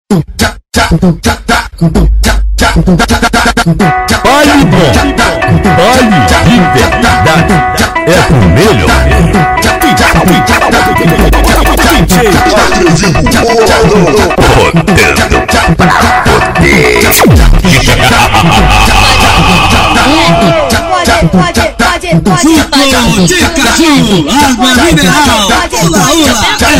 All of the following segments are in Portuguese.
Baile bom, baile de verdade, é pro melhor. Podendo pra poder. Suco de caju, água mineral, ula ula.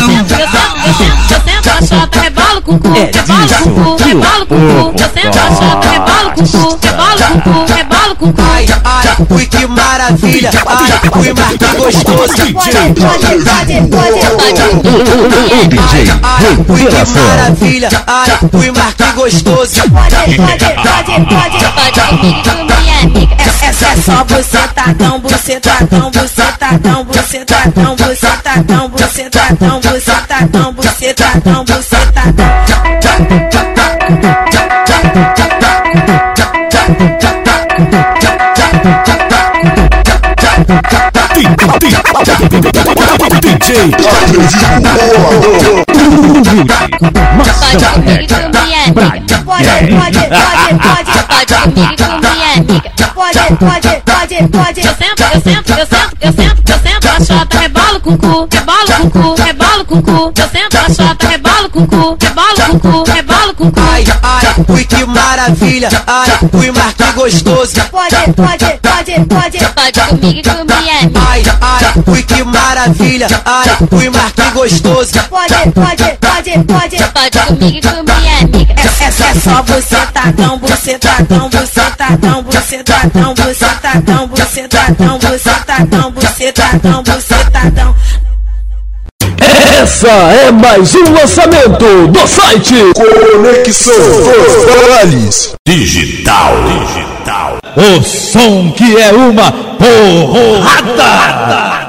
Eu sento a chota, rebalo com cu, rebalo com cu, rebalo com cu. Eu sento a chota, rebalo com cu, rebalo com cu, rebalo com cu. Ai, ai, ui que maravilha, ai, ui mas que gostoso. Ai, ui que maravilha, ai, ui mas que gostoso. É só bucetadão, bucetadão, bucetadão, bucetadão, bucetadão, bucetadão, bucetadão, bucetadão, bucetadão. Pode. Eu sento a chota, rebalo com cu, rebalo com cu, rebalo com cu. Eu sento a chota, rebalo com cu, rebalo com cu, rebalo com cu. Ai, ai, ui que maravilha, ai, ui mas que gostoso. Pode comigo e com minha amiga. Ai, ai, ui que maravilha, ai, ui mas que gostoso. Pode comigo e com minha amiga. É só bucetadão, bucetadão, bucetadão, bucetadão, bucetadão, bucetadão, bucetadão, bucetadão, bucetadão. Essa é mais um lançamento do site Conexão Vales Digital. O som que é uma porrada.